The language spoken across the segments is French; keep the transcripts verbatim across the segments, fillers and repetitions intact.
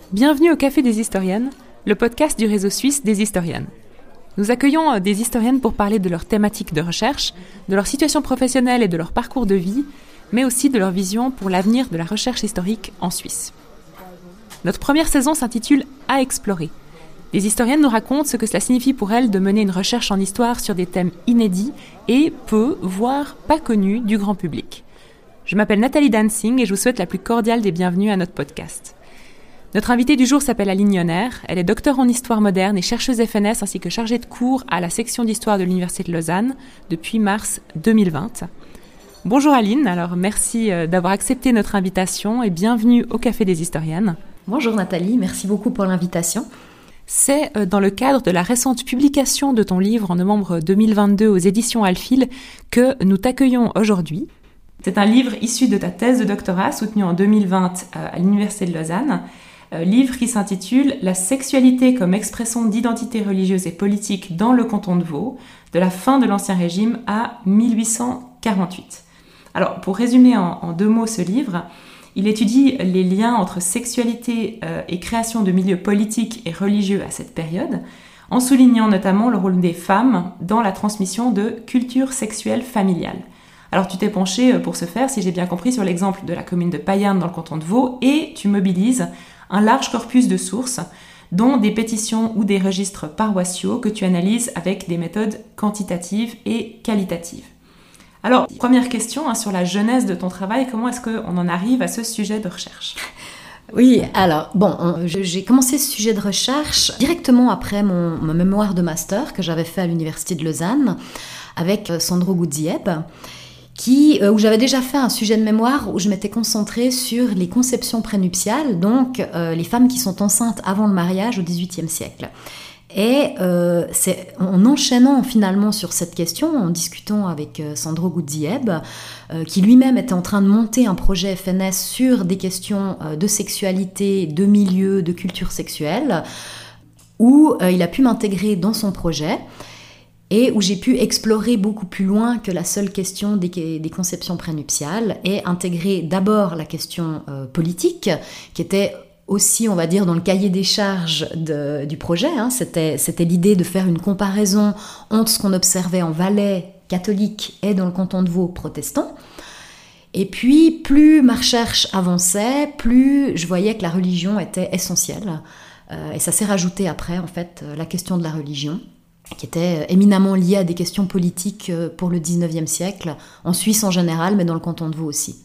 Bienvenue au Café des Historiennes, le podcast du réseau suisse des historiennes. Nous accueillons des historiennes pour parler de leurs thématiques de recherche, de leur situation professionnelle et de leur parcours de vie, mais aussi de leur vision pour l'avenir de la recherche historique en Suisse. Notre première saison s'intitule « À explorer ». Les historiennes nous racontent ce que cela signifie pour elles de mener une recherche en histoire sur des thèmes inédits et peu, voire pas connus du grand public. Je m'appelle Nathalie Dancing et je vous souhaite la plus cordiale des bienvenues à notre podcast. Notre invitée du jour s'appelle Aline Yonner. Elle est docteure en histoire moderne et chercheuse F N S ainsi que chargée de cours à la section d'histoire de l'Université de Lausanne depuis mars deux mille vingt. Bonjour Aline, alors merci d'avoir accepté notre invitation et bienvenue au Café des Historiennes. Bonjour Nathalie, merci beaucoup pour l'invitation. C'est dans le cadre de la récente publication de ton livre en novembre deux mille vingt-deux aux éditions Alphil que nous t'accueillons aujourd'hui. C'est un livre issu de ta thèse de doctorat soutenue en deux mille vingt à l'Université de Lausanne, livre qui s'intitule « La sexualité comme expression d'identité religieuse et politique dans le canton de Vaud, de la fin de l'Ancien Régime à mille huit cent quarante-huit ». Alors, pour résumer en, en deux mots ce livre, il étudie les liens entre sexualité euh, et création de milieux politiques et religieux à cette période, en soulignant notamment le rôle des femmes dans la transmission de culture sexuelle familiale. Alors tu t'es penché pour ce faire, si j'ai bien compris, sur l'exemple de la commune de Payerne dans le canton de Vaud, et tu mobilises un large corpus de sources, dont des pétitions ou des registres paroissiaux que tu analyses avec des méthodes quantitatives et qualitatives. Alors, première question hein, sur la genèse de ton travail, comment est-ce qu'on en arrive à ce sujet de recherche ? Oui, alors, bon, on, je, j'ai commencé ce sujet de recherche directement après mon, mon mémoire de master que j'avais fait à l'Université de Lausanne avec Sandro Goudzieb, qui, euh, où j'avais déjà fait un sujet de mémoire où je m'étais concentrée sur les conceptions prénuptiales, donc euh, les femmes qui sont enceintes avant le mariage au dix-huitième siècle. Et euh, c'est en enchaînant finalement sur cette question, en discutant avec euh, Sandro Goudzieb, euh, qui lui-même était en train de monter un projet F N S sur des questions euh, de sexualité, de milieu, de culture sexuelle, où euh, il a pu m'intégrer dans son projet et où j'ai pu explorer beaucoup plus loin que la seule question des, des conceptions prénuptiales et intégrer d'abord la question euh, politique, qui était aussi, on va dire, dans le cahier des charges de, du projet. Hein. C'était, c'était l'idée de faire une comparaison entre ce qu'on observait en Valais catholique et dans le canton de Vaud protestant. Et puis, plus ma recherche avançait, plus je voyais que la religion était essentielle. Euh, et ça s'est rajouté après, en fait, la question de la religion, qui était éminemment liée à des questions politiques pour le dix-neuvième siècle, en Suisse en général, mais dans le canton de Vaud aussi.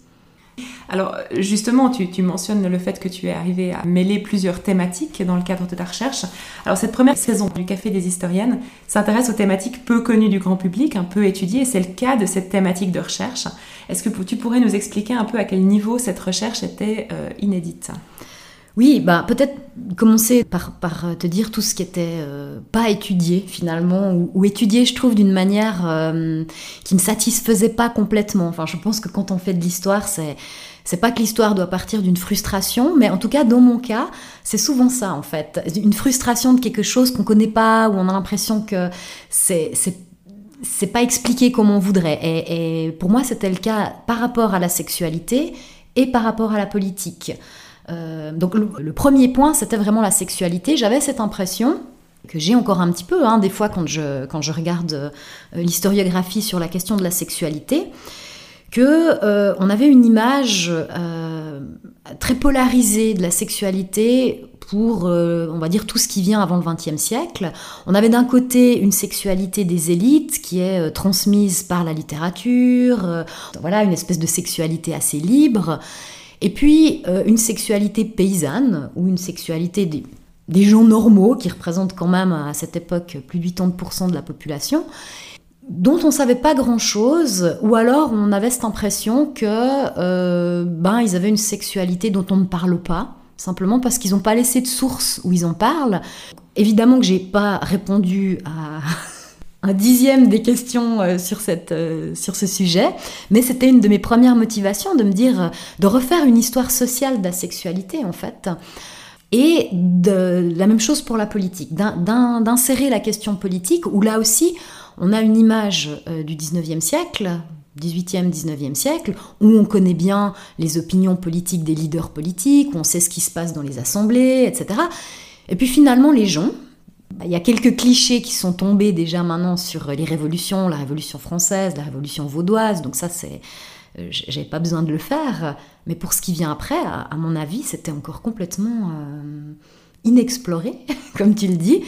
Alors justement, tu, tu mentionnes le fait que tu es arrivé à mêler plusieurs thématiques dans le cadre de ta recherche. Alors cette première saison du Café des Historiennes s'intéresse aux thématiques peu connues du grand public, un peu étudiées, et c'est le cas de cette thématique de recherche. Est-ce que tu pourrais nous expliquer un peu à quel niveau cette recherche était euh, inédite ? Oui, bah, peut-être commencer par, par te dire tout ce qui était euh, pas étudié finalement, ou, ou étudié, je trouve, d'une manière euh, qui ne satisfaisait pas complètement. Enfin, je pense que quand on fait de l'histoire, c'est, c'est pas que l'histoire doit partir d'une frustration, mais en tout cas, dans mon cas, c'est souvent ça en fait. Une frustration de quelque chose qu'on connaît pas, où on a l'impression que c'est... c'est c'est pas expliqué comme on voudrait. Et, et pour moi, c'était le cas par rapport à la sexualité et par rapport à la politique. Euh, donc le, le premier point, c'était vraiment la sexualité. J'avais cette impression, que j'ai encore un petit peu, hein, des fois quand je, quand je regarde euh, l'historiographie sur la question de la sexualité, qu'on euh, avait une image euh, très polarisée de la sexualité pour, euh, on va dire, tout ce qui vient avant le vingtième siècle. On avait d'un côté une sexualité des élites qui est euh, transmise par la littérature, euh, voilà, une espèce de sexualité assez libre. Et puis, euh, une sexualité paysanne, ou une sexualité des, des gens normaux, qui représentent quand même, à cette époque, plus de quatre-vingts pour cent de la population, dont on ne savait pas grand-chose, ou alors on avait cette impression que, euh, ben, ils avaient une sexualité dont on ne parle pas, simplement parce qu'ils n'ont pas laissé de source où ils en parlent. Évidemment que je n'ai pas répondu à... un dixième des questions euh, sur, cette, euh, sur ce sujet, mais c'était une de mes premières motivations de me dire, euh, de refaire une histoire sociale de la sexualité en fait, et de, la même chose pour la politique, d'in, d'in, d'insérer la question politique, où là aussi on a une image euh, du dix-neuvième siècle, dix-huitième, dix-neuvième siècle, où on connaît bien les opinions politiques des leaders politiques, où on sait ce qui se passe dans les assemblées, et cetera. Et puis finalement, les gens, bah, il y a quelques clichés qui sont tombés déjà maintenant sur les révolutions, la Révolution française, la Révolution vaudoise, donc ça, c'est, euh, j'avais pas besoin de le faire. Mais pour ce qui vient après, à, à mon avis, c'était encore complètement euh, inexploré, comme tu le dis.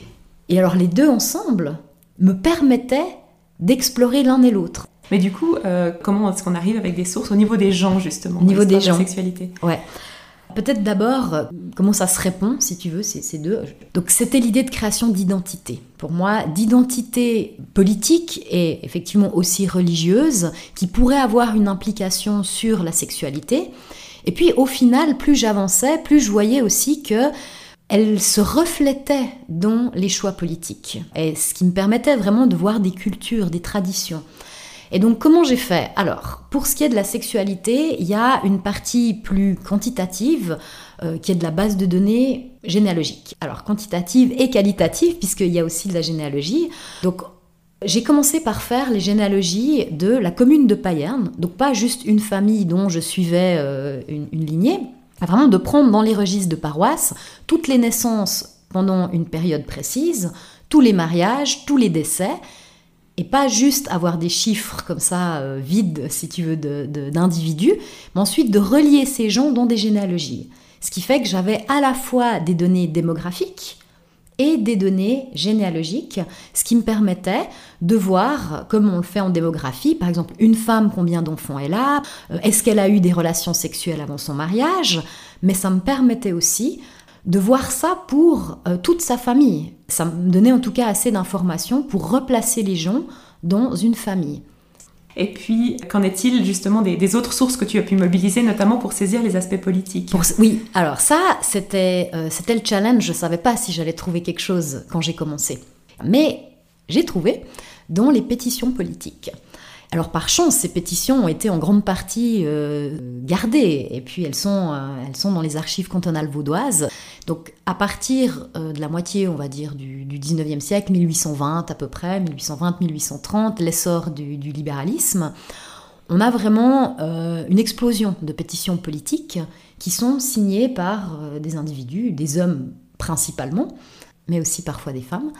Et alors les deux ensemble me permettaient d'explorer l'un et l'autre. Mais du coup, euh, comment est-ce qu'on arrive avec des sources au niveau des gens, justement, au niveau des gens, de la sexualité? Ouais. Peut-être d'abord, euh, comment ça se répond, si tu veux, ces, ces deux. Donc c'était l'idée de création d'identité. Pour moi, d'identité politique et effectivement aussi religieuse, qui pourrait avoir une implication sur la sexualité. Et puis au final, plus j'avançais, plus je voyais aussi que elle se reflétait dans les choix politiques. Et ce qui me permettait vraiment de voir des cultures, des traditions. Et donc, comment j'ai fait ? Alors, pour ce qui est de la sexualité, il y a une partie plus quantitative euh, qui est de la base de données généalogique. Alors, quantitative et qualitative, puisqu'il y a aussi de la généalogie. Donc, j'ai commencé par faire les généalogies de la commune de Payerne. Donc, pas juste une famille dont je suivais euh, une, une lignée, vraiment de prendre dans les registres de paroisse toutes les naissances pendant une période précise, tous les mariages, tous les décès, et pas juste avoir des chiffres comme ça euh, vides, si tu veux, de, de, d'individus, mais ensuite de relier ces gens dans des généalogies. Ce qui fait que j'avais à la fois des données démographiques et des données généalogiques, ce qui me permettait de voir, comme on le fait en démographie, par exemple, une femme, combien d'enfants elle a, euh, est-ce qu'elle a eu des relations sexuelles avant son mariage, mais ça me permettait aussi de voir ça pour euh, toute sa famille. Ça me donnait en tout cas assez d'informations pour replacer les gens dans une famille. Et puis, qu'en est-il justement des, des autres sources que tu as pu mobiliser, notamment pour saisir les aspects politiques ? Pour, Oui, alors ça, c'était, euh, c'était le challenge. Je ne savais pas si j'allais trouver quelque chose quand j'ai commencé. Mais j'ai trouvé dans les pétitions politiques. Alors par chance, ces pétitions ont été en grande partie euh, gardées, et puis elles sont, euh, elles sont dans les archives cantonales vaudoises. Donc à partir euh, de la moitié, on va dire, du, du dix-neuvième siècle, mille huit cent vingt à peu près, mille huit cent vingt à mille huit cent trente, l'essor du, du libéralisme, on a vraiment euh, une explosion de pétitions politiques qui sont signées par euh, des individus, des hommes principalement, mais aussi parfois des femmes,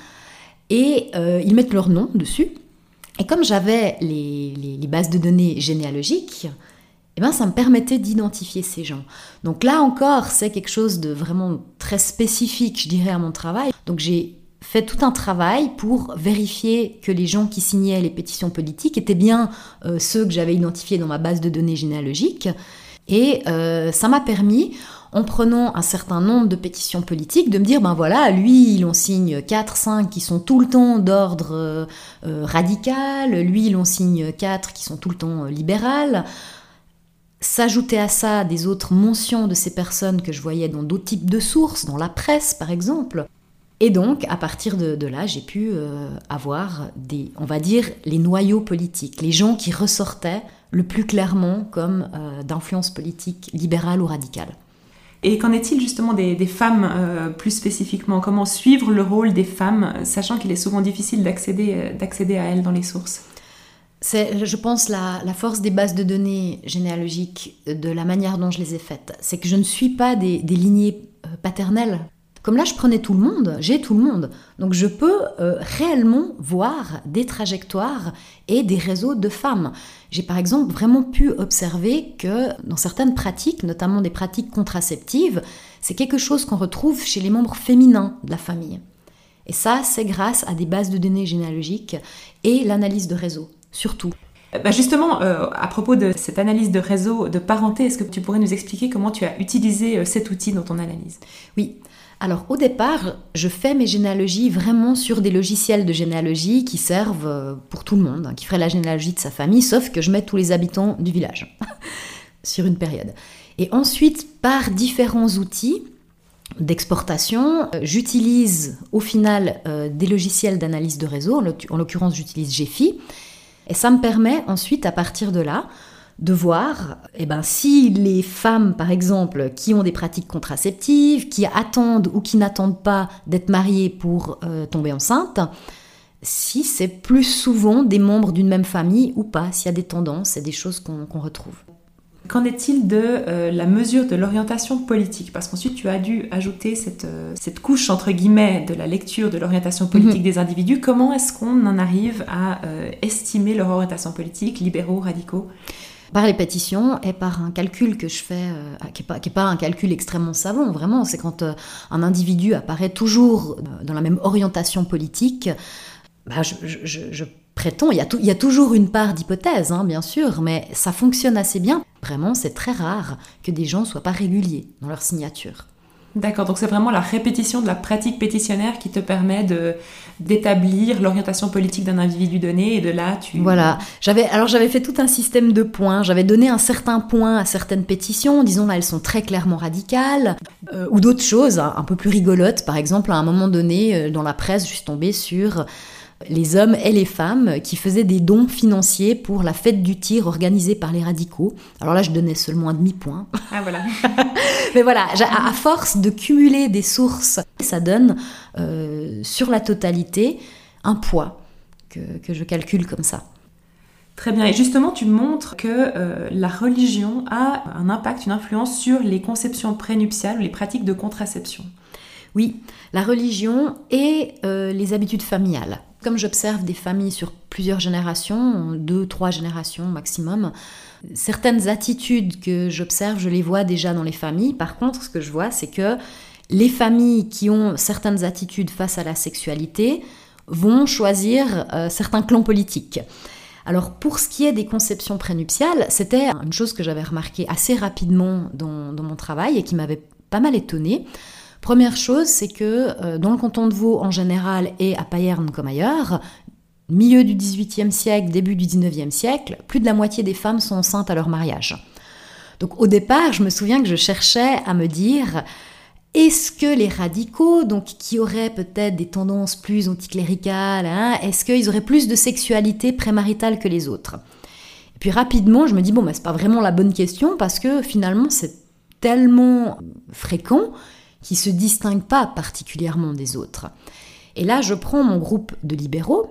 et euh, ils mettent leur nom dessus. Et comme j'avais les, les, les bases de données généalogiques, eh ben, ça me permettait d'identifier ces gens. Donc là encore, c'est quelque chose de vraiment très spécifique, je dirais, à mon travail. Donc j'ai fait tout un travail pour vérifier que les gens qui signaient les pétitions politiques étaient bien euh, ceux que j'avais identifiés dans ma base de données généalogique. Et euh, ça m'a permis, en prenant un certain nombre de pétitions politiques, de me dire, ben voilà, lui, il en signe quatre, cinq qui sont tout le temps d'ordre euh, euh, radical, lui, il en signe quatre qui sont tout le temps euh, libérales. S'ajouter à ça des autres mentions de ces personnes que je voyais dans d'autres types de sources, dans la presse par exemple. Et donc, à partir de, de là, j'ai pu euh, avoir des, on va dire, les noyaux politiques, les gens qui ressortaient le plus clairement comme euh, d'influence politique libérale ou radicale. Et qu'en est-il justement des, des femmes euh, plus spécifiquement ? Comment suivre le rôle des femmes, sachant qu'il est souvent difficile d'accéder, d'accéder à elles dans les sources ? C'est, je pense, la, la force des bases de données généalogiques, de la manière dont je les ai faites. C'est que je ne suis pas des, des lignées euh, paternelles. Comme là, je prenais tout le monde, j'ai tout le monde. Donc je peux euh, réellement voir des trajectoires et des réseaux de femmes. J'ai par exemple vraiment pu observer que dans certaines pratiques, notamment des pratiques contraceptives, c'est quelque chose qu'on retrouve chez les membres féminins de la famille. Et ça, c'est grâce à des bases de données généalogiques et l'analyse de réseau, surtout. Bah justement, euh, à propos de cette analyse de réseau de parenté, est-ce que tu pourrais nous expliquer comment tu as utilisé euh, cet outil dans ton analyse ? Oui. Alors au départ, je fais mes généalogies vraiment sur des logiciels de généalogie qui servent pour tout le monde, hein, qui feraient la généalogie de sa famille, sauf que je mets tous les habitants du village sur une période. Et ensuite, par différents outils d'exportation, j'utilise au final euh, des logiciels d'analyse de réseau, en, en l'occurrence j'utilise Gephi, et ça me permet ensuite, à partir de là, de voir eh ben, si les femmes, par exemple, qui ont des pratiques contraceptives, qui attendent ou qui n'attendent pas d'être mariées pour euh, tomber enceinte, si c'est plus souvent des membres d'une même famille ou pas, s'il y a des tendances et des choses qu'on, qu'on retrouve. Qu'en est-il de euh, la mesure de l'orientation politique ? Parce qu'ensuite, tu as dû ajouter cette, euh, cette couche, entre guillemets, de la lecture de l'orientation politique mmh. des individus. Comment est-ce qu'on en arrive à euh, estimer leur orientation politique, libéraux, radicaux ? Par les pétitions et par un calcul que je fais, euh, qui n'est pas, qui est pas un calcul extrêmement savant, vraiment. C'est quand euh, un individu apparaît toujours dans la même orientation politique, bah, je, je, je prétends, il y, a tout, il y a toujours une part d'hypothèse, hein, bien sûr, mais ça fonctionne assez bien. Vraiment, c'est très rare que des gens ne soient pas réguliers dans leur signature. D'accord, donc c'est vraiment la répétition de la pratique pétitionnaire qui te permet de, d'établir l'orientation politique d'un individu donné, et de là, tu... Voilà, j'avais, alors j'avais fait tout un système de points, j'avais donné un certain point à certaines pétitions, disons là, elles sont très clairement radicales, euh, ou d'autres choses, hein, un peu plus rigolotes. Par exemple, à un moment donné, euh, dans la presse, je suis tombée sur les hommes et les femmes qui faisaient des dons financiers pour la fête du tir organisée par les radicaux. Alors là, je donnais seulement un demi-point. Ah voilà. Mais voilà, à force de cumuler des sources, ça donne euh, sur la totalité un poids que, que je calcule comme ça. Très bien. Et justement, tu montres que euh, la religion a un impact, une influence sur les conceptions prénuptiales ou les pratiques de contraception. Oui, la religion et euh, les habitudes familiales. Comme j'observe des familles sur plusieurs générations, deux, trois générations maximum, certaines attitudes que j'observe, je les vois déjà dans les familles. Par contre, ce que je vois, c'est que les familles qui ont certaines attitudes face à la sexualité vont choisir euh, certains clans politiques. Alors, pour ce qui est des conceptions prénuptiales, c'était une chose que j'avais remarquée assez rapidement dans, dans mon travail et qui m'avait pas mal étonnée. Première chose, c'est que euh, dans le canton de Vaud en général et à Payerne comme ailleurs, milieu du dix-huitième siècle, début du dix-neuvième siècle, plus de la moitié des femmes sont enceintes à leur mariage. Donc au départ, je me souviens que je cherchais à me dire, est-ce que les radicaux, donc qui auraient peut-être des tendances plus anticléricales, hein, est-ce qu'ils auraient plus de sexualité prémaritale que les autres ? Et puis rapidement, je me dis, bon, bah, c'est pas vraiment la bonne question parce que finalement, c'est tellement fréquent qui ne se distinguent pas particulièrement des autres. Et là, je prends mon groupe de libéraux,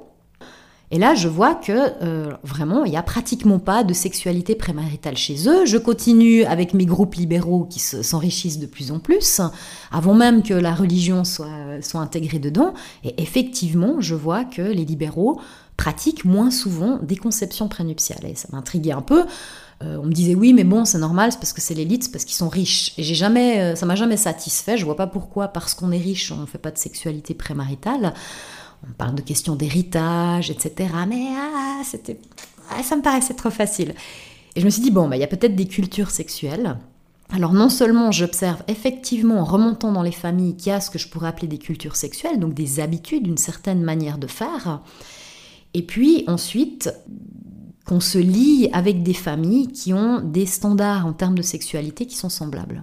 et là, je vois que euh, vraiment, il n'y a pratiquement pas de sexualité prémaritale chez eux. Je continue avec mes groupes libéraux qui se, s'enrichissent de plus en plus, avant même que la religion soit, soit intégrée dedans. Et effectivement, je vois que les libéraux pratiquent moins souvent des conceptions prénuptiales. Et ça m'intriguait un peu. Euh, on me disait oui, mais bon, c'est normal, c'est parce que c'est l'élite, c'est parce qu'ils sont riches. Et j'ai jamais, euh, ça m'a jamais satisfait. Je vois pas pourquoi, parce qu'on est riche, on fait pas de sexualité prémaritale. On parle de questions d'héritage, et cetera. Mais ah, c'était, ah, ça me paraissait trop facile. Et je me suis dit bon, bah, y a peut-être des cultures sexuelles. Alors non seulement j'observe effectivement en remontant dans les familles qu'il y a ce que je pourrais appeler des cultures sexuelles, donc des habitudes, une certaine manière de faire. Et puis ensuite, qu'on se lie avec des familles qui ont des standards en termes de sexualité qui sont semblables.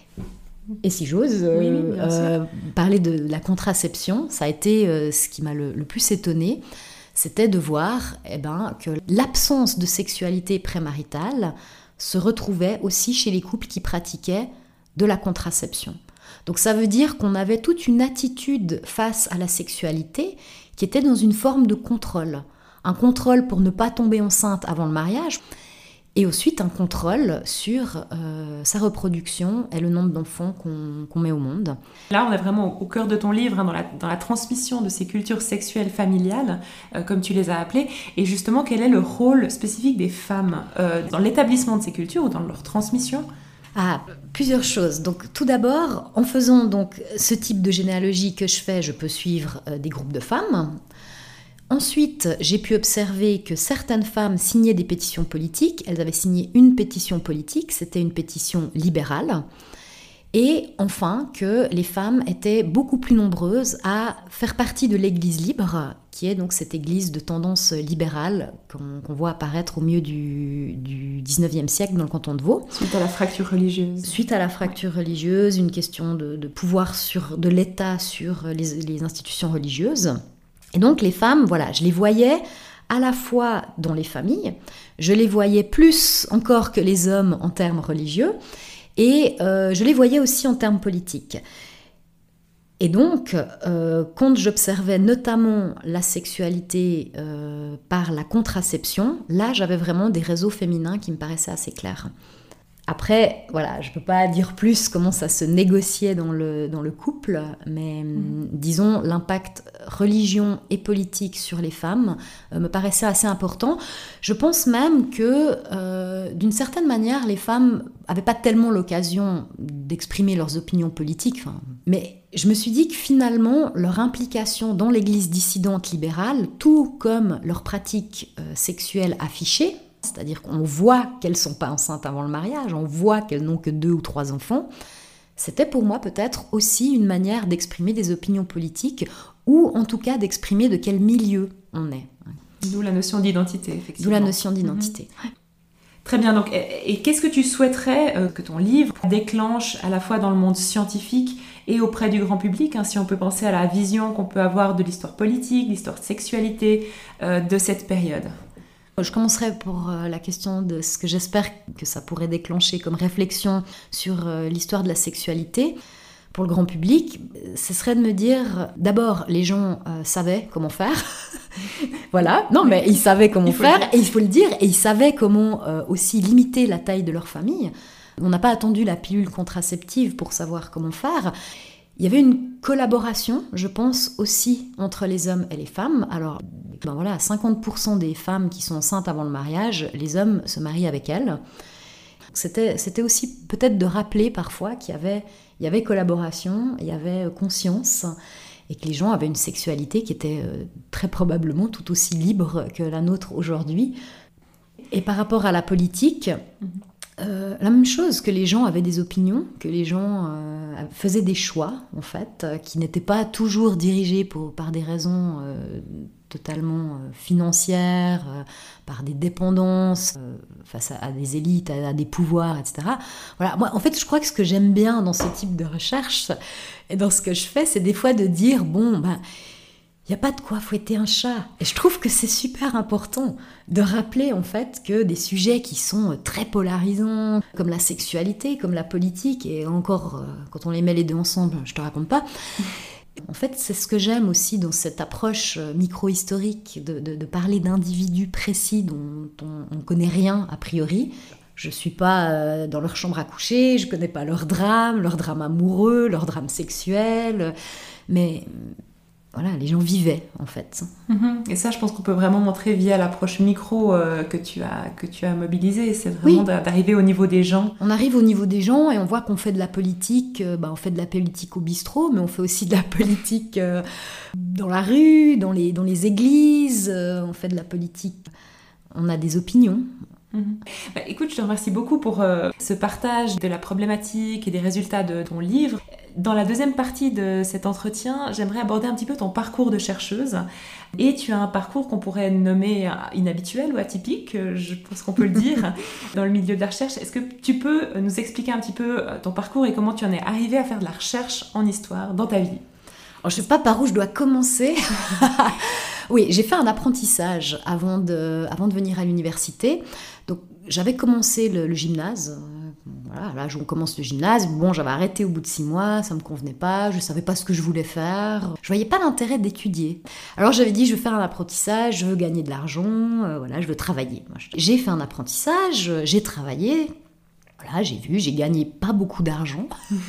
Et si j'ose euh, oui, oui, euh, parler de la contraception, ça a été euh, ce qui m'a le, le plus étonnée, c'était de voir eh ben, que l'absence de sexualité prémaritale se retrouvait aussi chez les couples qui pratiquaient de la contraception. Donc ça veut dire qu'on avait toute une attitude face à la sexualité qui était dans une forme de contrôle. Un contrôle pour ne pas tomber enceinte avant le mariage, et ensuite un contrôle sur euh, sa reproduction et le nombre d'enfants qu'on, qu'on met au monde. Là, on est vraiment au cœur de ton livre, hein, dans, la, dans la transmission de ces cultures sexuelles familiales, euh, comme tu les as appelées, et justement, quel est le rôle spécifique des femmes euh, dans l'établissement de ces cultures ou dans leur transmission ? Ah, plusieurs choses. Donc, tout d'abord, en faisant donc ce type de généalogie que je fais, je peux suivre euh, des groupes de femmes. Ensuite, j'ai pu observer que certaines femmes signaient des pétitions politiques. Elles avaient signé une pétition politique, c'était une pétition libérale. Et enfin, que les femmes étaient beaucoup plus nombreuses à faire partie de l'Église libre, qui est donc cette église de tendance libérale qu'on, qu'on voit apparaître au milieu du, du dix-neuvième siècle dans le canton de Vaud. Suite à la fracture religieuse. Suite à la fracture religieuse, une question de, de pouvoir sur, de l'État sur les, les institutions religieuses. Et donc les femmes, voilà, je les voyais à la fois dans les familles, je les voyais plus encore que les hommes en termes religieux, et euh, je les voyais aussi en termes politiques. Et donc, euh, quand j'observais notamment la sexualité euh, par la contraception, là, j'avais vraiment des réseaux féminins qui me paraissaient assez clairs. Après, voilà, je ne peux pas dire plus comment ça se négociait dans le, dans le couple, mais mmh. disons, l'impact religion et politique sur les femmes euh, me paraissait assez important. Je pense même que, euh, d'une certaine manière, les femmes n'avaient pas tellement l'occasion d'exprimer leurs opinions politiques, mais je me suis dit que finalement, leur implication dans l'Église dissidente libérale, tout comme leurs pratiques euh, sexuelles affichées, c'est-à-dire qu'on voit qu'elles ne sont pas enceintes avant le mariage, on voit qu'elles n'ont que deux ou trois enfants, c'était pour moi peut-être aussi une manière d'exprimer des opinions politiques ou en tout cas d'exprimer de quel milieu on est. D'où la notion d'identité, effectivement. D'où la notion d'identité. Mmh. Très bien, donc, et, et qu'est-ce que tu souhaiterais euh, que ton livre déclenche à la fois dans le monde scientifique et auprès du grand public, hein, si on peut penser à la vision qu'on peut avoir de l'histoire politique, l'histoire de sexualité euh, de cette période ? Je commencerai pour la question de ce que j'espère que ça pourrait déclencher comme réflexion sur l'histoire de la sexualité. Pour le grand public, ce serait de me dire, d'abord, les gens euh, savaient comment faire. Voilà, non mais ils savaient comment faire, et il faut le dire, et ils savaient comment euh, aussi limiter la taille de leur famille. On n'a pas attendu la pilule contraceptive pour savoir comment faire. Il y avait une collaboration, je pense, aussi entre les hommes et les femmes. Alors, ben voilà, cinquante pour cent des femmes qui sont enceintes avant le mariage, les hommes se marient avec elles. C'était, c'était aussi peut-être de rappeler parfois qu'il y avait, il y avait collaboration, il y avait conscience, et que les gens avaient une sexualité qui était très probablement tout aussi libre que la nôtre aujourd'hui. Et par rapport à la politique... Mm-hmm. Euh, la même chose, que les gens avaient des opinions, que les gens euh, faisaient des choix, en fait, euh, qui n'étaient pas toujours dirigés pour, par des raisons euh, totalement euh, financières, euh, par des dépendances euh, face à, à des élites, à, à des pouvoirs, et cetera. Voilà. Moi, en fait, je crois que ce que j'aime bien dans ce type de recherche, et dans ce que je fais, c'est des fois de dire, bon, ben... il n'y a pas de quoi fouetter un chat. Et je trouve que c'est super important de rappeler en fait que des sujets qui sont très polarisants, comme la sexualité, comme la politique, et encore, quand on les met les deux ensemble, je te raconte pas. En fait, c'est ce que j'aime aussi dans cette approche micro-historique, de, de, de parler d'individus précis dont on ne connaît rien a priori. Je ne suis pas dans leur chambre à coucher, je ne connais pas leur drame, leur drame amoureux, leur drame sexuel, mais... Voilà, les gens vivaient, en fait. Et ça, je pense qu'on peut vraiment montrer via l'approche micro euh, que tu as, que tu as mobilisée. C'est vraiment oui. d'arriver au niveau des gens. On arrive au niveau des gens et on voit qu'on fait de la politique. Euh, bah, on fait de la politique au bistrot, mais on fait aussi de la politique euh, dans la rue, dans les, dans les églises. Euh, on fait de la politique... On a des opinions. Mmh. Bah, écoute, je te remercie beaucoup pour euh, ce partage de la problématique et des résultats de ton livre. Dans la deuxième partie de cet entretien, j'aimerais aborder un petit peu ton parcours de chercheuse. Et tu as un parcours qu'on pourrait nommer inhabituel ou atypique, je pense qu'on peut le dire, dans le milieu de la recherche. Est-ce que tu peux nous expliquer un petit peu ton parcours et comment tu en es arrivée à faire de la recherche en histoire dans ta vie ? Alors, je ne sais pas par où je dois commencer. Oui, j'ai fait un apprentissage avant de, avant de venir à l'université. Donc, j'avais commencé le, le gymnase. Voilà, là, on commence le gymnase. Bon, j'avais arrêté au bout de six mois, ça ne me convenait pas, je ne savais pas ce que je voulais faire. Je ne voyais pas l'intérêt d'étudier. Alors, j'avais dit, je veux faire un apprentissage, je veux gagner de l'argent, euh, voilà, je veux travailler. J'ai fait un apprentissage, j'ai travaillé. Voilà, j'ai vu, j'ai gagné pas beaucoup d'argent.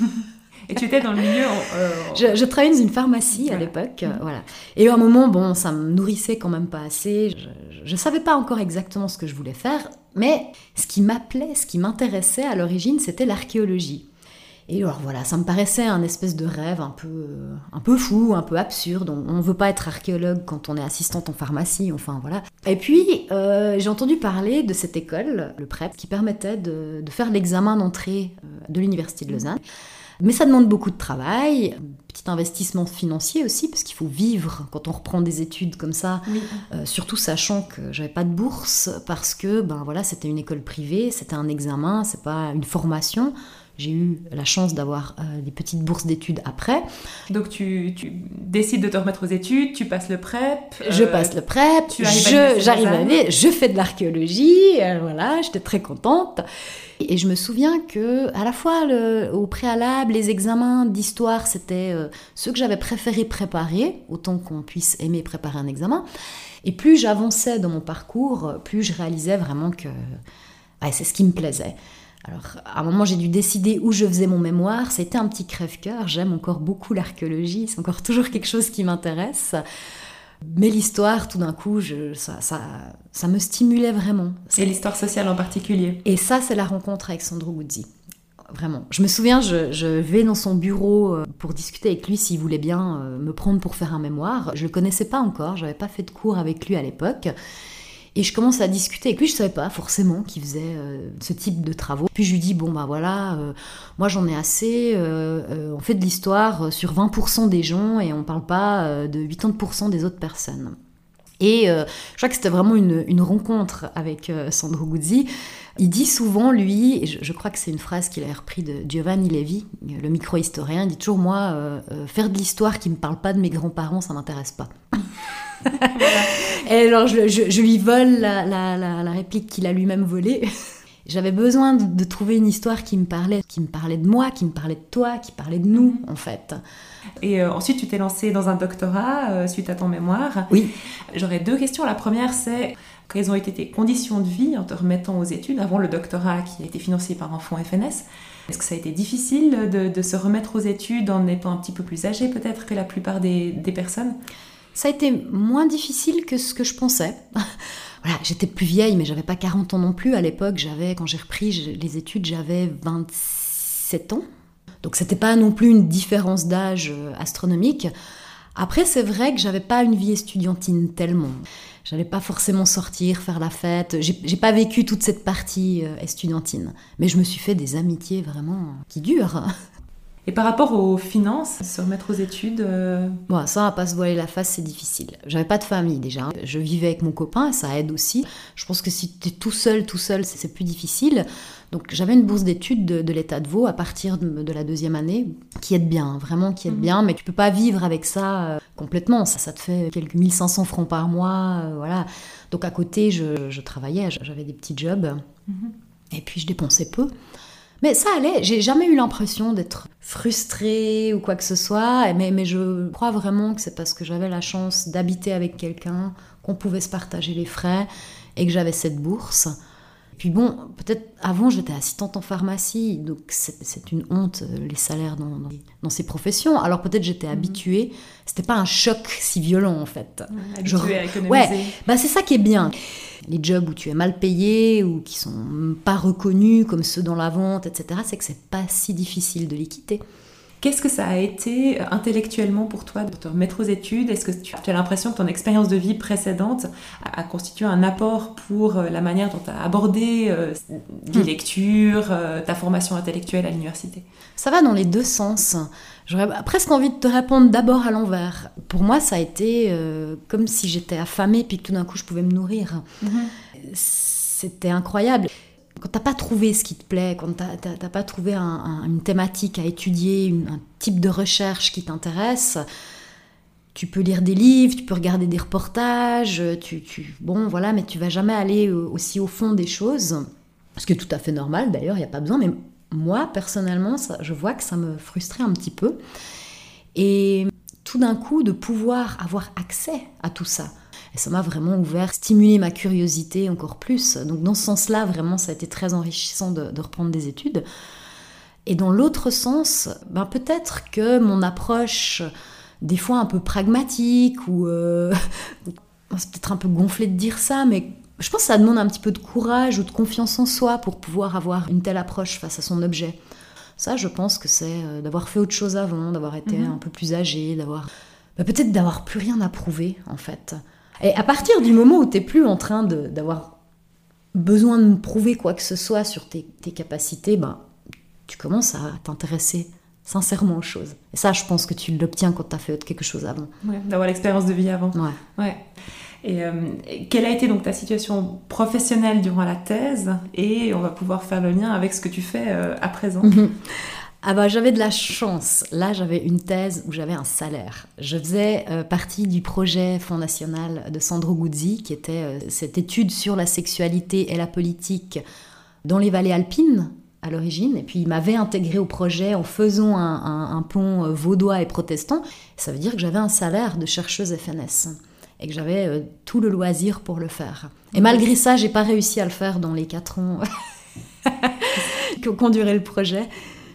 Et tu étais dans le milieu... Euh... Je, je travaillais dans une pharmacie voilà. à l'époque, mmh. voilà. Et à un moment, bon, ça me nourrissait quand même pas assez. Je ne savais pas encore exactement ce que je voulais faire, mais ce qui m'appelait, ce qui m'intéressait à l'origine, c'était l'archéologie. Et alors voilà, ça me paraissait un espèce de rêve un peu, un peu fou, un peu absurde. On ne veut pas être archéologue quand on est assistante en pharmacie, enfin voilà. Et puis, euh, j'ai entendu parler de cette école, le P R E P, qui permettait de, de faire l'examen d'entrée de l'université de Lausanne. Mais ça demande beaucoup de travail, un petit investissement financier aussi, parce qu'il faut vivre quand on reprend des études comme ça, oui. euh, surtout sachant que j'avais pas de bourse, parce que ben, voilà, c'était une école privée, c'était un examen, c'est pas une formation. J'ai eu la chance d'avoir euh, des petites bourses d'études après. Donc tu, tu décides de te remettre aux études, tu passes le prep. Je euh, passe le prep, tu je, j'arrive à aller, je fais de l'archéologie, euh, voilà, j'étais très contente. Et je me souviens que, à la fois le, au préalable, les examens d'histoire, c'était euh, ceux que j'avais préféré préparer, autant qu'on puisse aimer préparer un examen. Et plus j'avançais dans mon parcours, plus je réalisais vraiment que ouais, c'est ce qui me plaisait. Alors, à un moment, j'ai dû décider où je faisais mon mémoire. C'était un petit crève-cœur. J'aime encore beaucoup l'archéologie. C'est encore toujours quelque chose qui m'intéresse. Mais l'histoire, tout d'un coup, je, ça, ça, ça me stimulait vraiment. Et l'histoire sociale en particulier. Et ça, c'est la rencontre avec Sandro Guzzi. Vraiment. Je me souviens, je, je vais dans son bureau pour discuter avec lui s'il voulait bien me prendre pour faire un mémoire. Je ne le connaissais pas encore, je n'avais pas fait de cours avec lui à l'époque. Et je commence à discuter avec lui, je ne savais pas forcément qu'il faisait euh, ce type de travaux. Puis je lui dis, bon bah voilà, euh, moi j'en ai assez, euh, euh, on fait de l'histoire sur vingt pour cent des gens et on ne parle pas euh, de quatre-vingts pour cent des autres personnes. Et euh, je crois que c'était vraiment une, une rencontre avec euh, Sandro Guzzi. Il dit souvent, lui, et je, je crois que c'est une phrase qu'il a repris de Giovanni Levi, le micro-historien, il dit toujours, moi, euh, euh, faire de l'histoire qui ne me parle pas de mes grands-parents, ça ne m'intéresse pas. Voilà. Et alors je, je, je lui vole la, la, la, la réplique qu'il a lui-même volée. J'avais besoin de, de trouver une histoire qui me parlait, qui me parlait de moi, qui me parlait de toi, qui parlait de nous, en fait. Et euh, ensuite, tu t'es lancée dans un doctorat euh, suite à ton mémoire. Oui. J'aurais deux questions. La première, c'est quelles ont été tes conditions de vie en te remettant aux études avant le doctorat qui a été financé par un fonds F N S. Est-ce que ça a été difficile de, de se remettre aux études en étant un petit peu plus âgée peut-être que la plupart des, des personnes ? Ça a été moins difficile que ce que je pensais. Voilà, j'étais plus vieille, mais j'avais pas quarante ans non plus. À l'époque, j'avais, quand j'ai repris les études, j'avais vingt-sept ans. Donc c'était pas non plus une différence d'âge astronomique. Après, c'est vrai que j'avais pas une vie estudiantine tellement. J'allais pas forcément sortir, faire la fête. J'ai, j'ai pas vécu toute cette partie estudiantine. Mais je me suis fait des amitiés vraiment qui durent. Et par rapport aux finances, se remettre aux études euh... Bon, ça, on va pas se voiler la face, c'est difficile. J'avais pas de famille déjà. Je vivais avec mon copain, ça aide aussi. Je pense que si tu es tout seul, tout seul, c'est, c'est plus difficile. Donc j'avais une bourse d'études de, de l'État de Vaud à partir de, de la deuxième année, qui aide bien, vraiment qui aide mmh. bien, mais tu peux pas vivre avec ça euh, complètement. Ça, ça te fait quelques mille cinq cents francs par mois, euh, voilà. Donc à côté, je, je travaillais, j'avais des petits jobs, mmh. et puis je dépensais peu. Mais ça allait, j'ai jamais eu l'impression d'être frustrée ou quoi que ce soit, mais, mais je crois vraiment que c'est parce que j'avais la chance d'habiter avec quelqu'un, qu'on pouvait se partager les frais et que j'avais cette bourse. Puis bon, peut-être avant j'étais assistante en pharmacie, donc c'est, c'est une honte les salaires dans, dans, dans ces professions. Alors peut-être j'étais mmh. habituée, c'était pas un choc si violent en fait. Ouais, habituée je... à économiser. Ouais, bah c'est ça qui est bien. Les jobs où tu es mal payé ou qui sont pas reconnus comme ceux dans la vente, et cetera, c'est que c'est pas si difficile de les quitter. Qu'est-ce que ça a été intellectuellement pour toi de te remettre aux études ? Est-ce que tu as l'impression que ton expérience de vie précédente a constitué un apport pour la manière dont tu as abordé euh, les mmh. lectures, euh, ta formation intellectuelle à l'université ? Ça va dans les deux sens. J'aurais presque envie de te répondre d'abord à l'envers. Pour moi, ça a été euh, comme si j'étais affamée puis que tout d'un coup, je pouvais me nourrir. Mmh. C'était incroyable. Quand t'as pas trouvé ce qui te plaît, quand t'as, t'as, t'as pas trouvé un, un, une thématique à étudier, une, un type de recherche qui t'intéresse, tu peux lire des livres, tu peux regarder des reportages, tu, tu, bon voilà, mais tu vas jamais aller aussi au fond des choses, ce qui est tout à fait normal d'ailleurs, il n'y a pas besoin, mais moi personnellement, ça, je vois que ça me frustrait un petit peu. Et tout d'un coup, de pouvoir avoir accès à tout ça, et ça m'a vraiment ouvert, stimulé ma curiosité encore plus. Donc dans ce sens-là, vraiment, ça a été très enrichissant de, de reprendre des études. Et dans l'autre sens, ben peut-être que mon approche, des fois un peu pragmatique, ou euh, c'est peut-être un peu gonflé de dire ça, mais je pense que ça demande un petit peu de courage ou de confiance en soi pour pouvoir avoir une telle approche face à son objet. Ça, je pense que c'est d'avoir fait autre chose avant, d'avoir été mmh. un peu plus âgé, d'avoir... Ben peut-être d'avoir plus rien à prouver, en fait. Et à partir du moment où tu n'es plus en train de, d'avoir besoin de me prouver quoi que ce soit sur tes, tes capacités, ben, tu commences à t'intéresser sincèrement aux choses. Et ça, je pense que tu l'obtiens quand tu as fait quelque chose avant. Ouais, d'avoir l'expérience de vie avant. Ouais. Ouais. Et euh, quelle a été donc ta situation professionnelle durant la thèse? Et on va pouvoir faire le lien avec ce que tu fais euh, à présent. Mmh. Ah bah, j'avais de la chance. Là, j'avais une thèse où j'avais un salaire. Je faisais euh, partie du projet Fonds national de Sandro Guzzi, qui était euh, cette étude sur la sexualité et la politique dans les vallées alpines à l'origine. Et puis, il m'avait intégré au projet en faisant un, un, un pont euh, vaudois et protestant. Ça veut dire que j'avais un salaire de chercheuse F N S et que j'avais euh, tout le loisir pour le faire. Et malgré ça, j'ai pas réussi à le faire dans les quatre ans qu'ont duré le projet.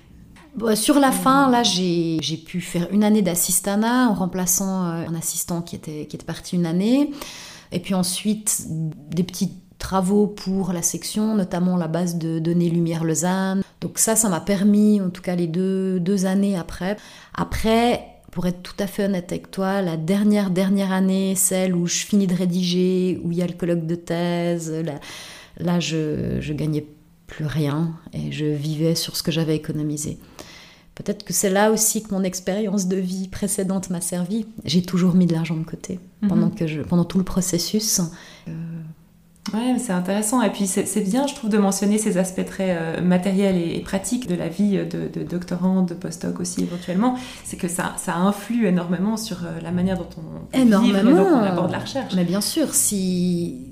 Bon, sur la fin, là, j'ai, j'ai pu faire une année d'assistanat en remplaçant euh, un assistant qui était, qui était parti une année. Et puis ensuite, des petits travaux pour la section, notamment la base de données Lumière Lausanne. Donc ça, ça m'a permis, en tout cas les deux, deux années après. Après, pour être tout à fait honnête avec toi, la dernière, dernière année, celle où je finis de rédiger, où il y a le colloque de thèse, là, là je, je gagnais plus rien et je vivais sur ce que j'avais économisé. Peut-être que c'est là aussi que mon expérience de vie précédente m'a servi. J'ai toujours mis de l'argent de côté mm-hmm. pendant, que je, pendant tout le processus. Euh... Ouais, mais c'est intéressant. Et puis c'est, c'est bien, je trouve, de mentionner ces aspects très euh, matériels et, et pratiques de la vie de, de doctorant, de post-doc aussi éventuellement. C'est que ça, ça influe énormément sur euh, la manière dont on énormément. vit et dont on aborde la recherche. Mais bien sûr, si...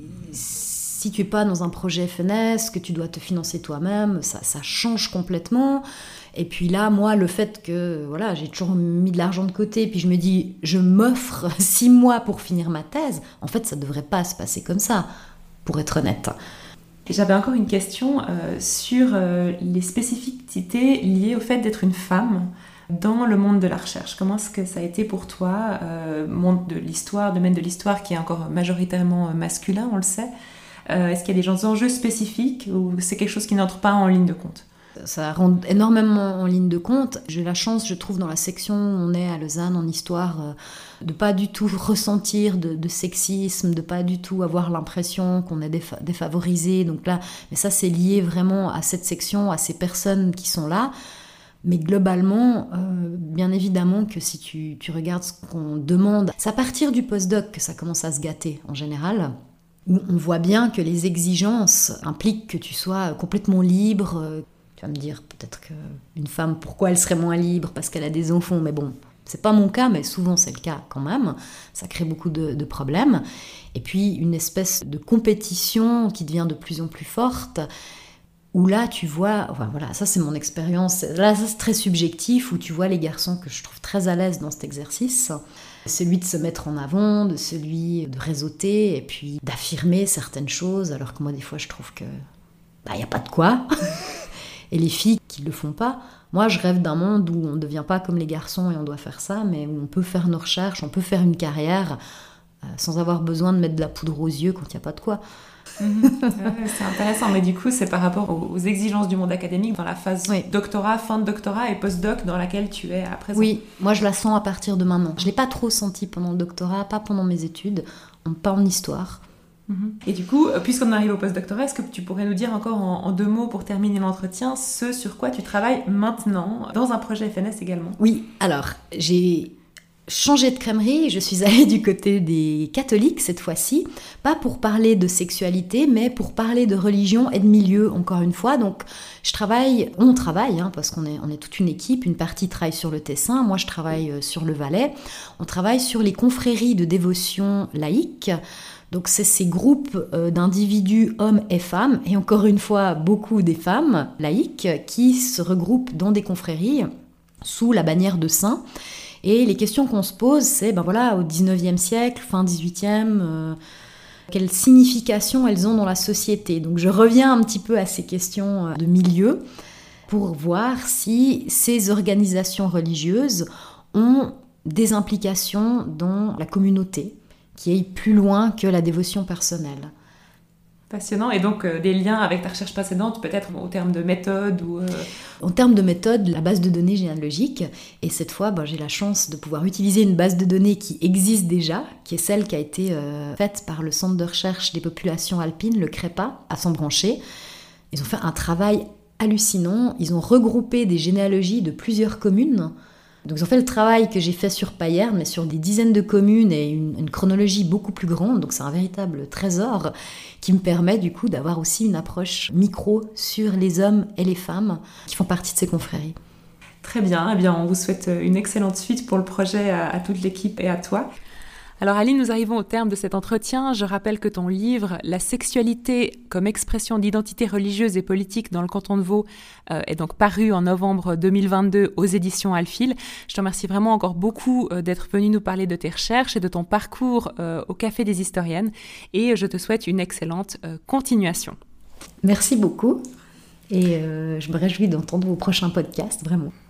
Si tu n'es pas dans un projet F N S, que tu dois te financer toi-même, ça, ça change complètement. Et puis là, moi, le fait que voilà, j'ai toujours mis de l'argent de côté, puis je me dis, je m'offre six mois pour finir ma thèse, en fait, ça ne devrait pas se passer comme ça, pour être honnête. Et j'avais encore une question euh, sur euh, les spécificités liées au fait d'être une femme dans le monde de la recherche. Comment est-ce que ça a été pour toi, euh, monde de l'histoire, domaine de l'histoire qui est encore majoritairement masculin, on le sait. Euh, est-ce qu'il y a des enjeux spécifiques ou c'est quelque chose qui n'entre pas en ligne de compte? Ça rentre énormément en ligne de compte. J'ai la chance, je trouve, dans la section où on est à Lausanne en histoire, euh, de pas du tout ressentir de, de sexisme, de pas du tout avoir l'impression qu'on est défa- défavorisé. Donc là, mais ça, c'est lié vraiment à cette section, à ces personnes qui sont là. Mais globalement, euh, bien évidemment que si tu, tu regardes ce qu'on demande, c'est à partir du postdoc que ça commence à se gâter en général. On voit bien que les exigences impliquent que tu sois complètement libre. Tu vas me dire peut-être qu'une femme, pourquoi elle serait moins libre? Parce qu'elle a des enfants. Mais bon, c'est pas mon cas, mais souvent c'est le cas quand même. Ça crée beaucoup de, de problèmes. Et puis une espèce de compétition qui devient de plus en plus forte, où là tu vois, enfin voilà, ça c'est mon expérience. Là, ça c'est très subjectif, où tu vois les garçons que je trouve très à l'aise dans cet exercice. Celui de se mettre en avant, de celui de réseauter et puis d'affirmer certaines choses, alors que moi des fois je trouve que bah, y a pas de quoi. Et les filles qui le font pas, moi je rêve d'un monde où on ne devient pas comme les garçons et on doit faire ça, mais où on peut faire nos recherches, on peut faire une carrière euh, sans avoir besoin de mettre de la poudre aux yeux quand il n'y a pas de quoi. Mmh. Ouais, c'est intéressant, mais du coup c'est par rapport aux, aux exigences du monde académique dans la phase oui. doctorat, fin de doctorat et post-doc dans laquelle tu es à présent. Oui, moi je la sens à partir de maintenant. Je ne l'ai pas trop senti pendant le doctorat, pas pendant mes études, pas en histoire. Mmh. Et du coup, puisqu'on arrive au post-doctorat, est-ce que tu pourrais nous dire encore en, en deux mots pour terminer l'entretien ce sur quoi tu travailles maintenant, dans un projet F N S également? Oui, alors j'ai changé de crèmerie, je suis allée du côté des catholiques cette fois-ci, pas pour parler de sexualité, mais pour parler de religion et de milieu, encore une fois. Donc, je travaille, on travaille, hein, parce qu'on est, on est toute une équipe, une partie travaille sur le Tessin, moi je travaille sur le Valais, on travaille sur les confréries de dévotion laïque. Donc, c'est ces groupes d'individus, hommes et femmes, et encore une fois, beaucoup des femmes laïques, qui se regroupent dans des confréries sous la bannière de saints. Et les questions qu'on se pose, c'est, ben voilà, au dix-neuvième siècle, fin dix-huitième, euh, quelle signification elles ont dans la société. Donc je reviens un petit peu à ces questions de milieu pour voir si ces organisations religieuses ont des implications dans la communauté, qui aillent plus loin que la dévotion personnelle. Passionnant. Et donc, euh, des liens avec ta recherche précédente, peut-être au terme de méthode ou... Euh... En termes de méthode, la base de données généalogique. Et cette fois, ben, j'ai la chance de pouvoir utiliser une base de données qui existe déjà, qui est celle qui a été euh, faite par le Centre de recherche des populations alpines, le CREPA, à Sambranché. Ils ont fait un travail hallucinant. Ils ont regroupé des généalogies de plusieurs communes Donc ils ont fait le travail que j'ai fait sur Payerne, mais sur des dizaines de communes et une, une chronologie beaucoup plus grande. Donc c'est un véritable trésor qui me permet du coup d'avoir aussi une approche micro sur les hommes et les femmes qui font partie de ces confréries. Très bien, eh bien on vous souhaite une excellente suite pour le projet à, à toute l'équipe et à toi. Alors Aline, nous arrivons au terme de cet entretien. Je rappelle que ton livre « La sexualité comme expression d'identité religieuse et politique dans le canton de Vaud » euh, est donc paru en novembre deux mille vingt-deux aux éditions Alphil. Je te remercie vraiment encore beaucoup euh, d'être venue nous parler de tes recherches et de ton parcours euh, au Café des Historiennes et je te souhaite une excellente euh, continuation. Merci beaucoup et euh, je me réjouis d'entendre vos prochains podcasts, vraiment.